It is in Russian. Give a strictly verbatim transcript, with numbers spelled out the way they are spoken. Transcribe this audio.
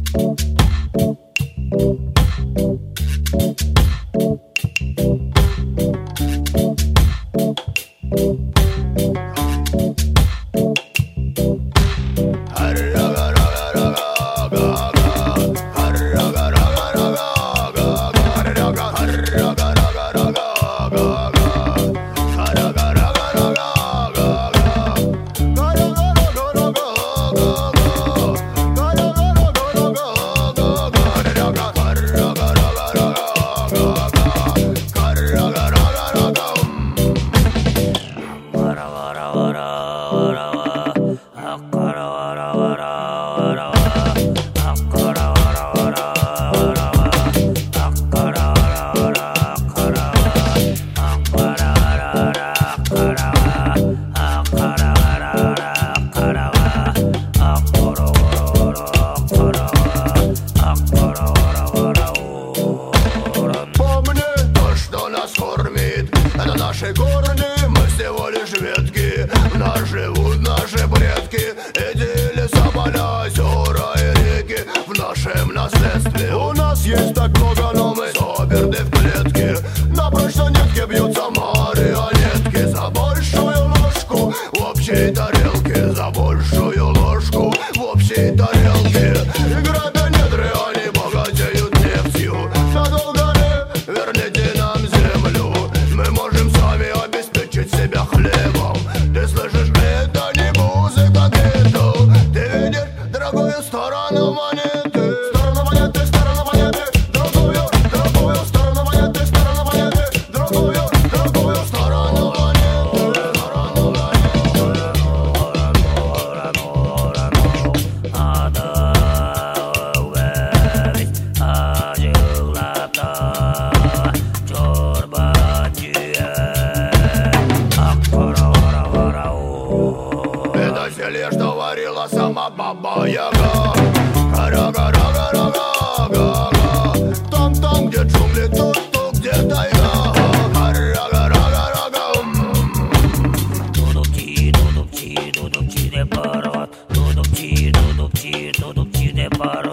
Наши корни, мы всего лишь ветки. В нас живут наши предки. Эти леса, поля, озера и реки в нашем наследстве. У нас есть так много, но мы заперты в клетке. На прочной нитке бьются марионетки. За большую ложку в общей тарелке. За большую ложку в общей тарелке. Грабя недры, они богатеют нефтью. Надолго ли верните нам землю? Мы можем сами обеспечить себя хлебом. Ты слышишь, это не музыка Битлз. Ты видишь другую сторону монеты. Сторону монеты, сторону монеты. Другую, другую сторону монеты. Сторону монеты, другую, другую сторону монеты. Сторону это зелье, что варила сама Баба Яга. Рага-рага-рага-рага. Там-там, где джунгли, тут-тут, где тайга. Рага-рага-рага. Дудукчи, дудукчи, дудукчи де парот. Дудукчи, дудукчи, дудукчи де парот.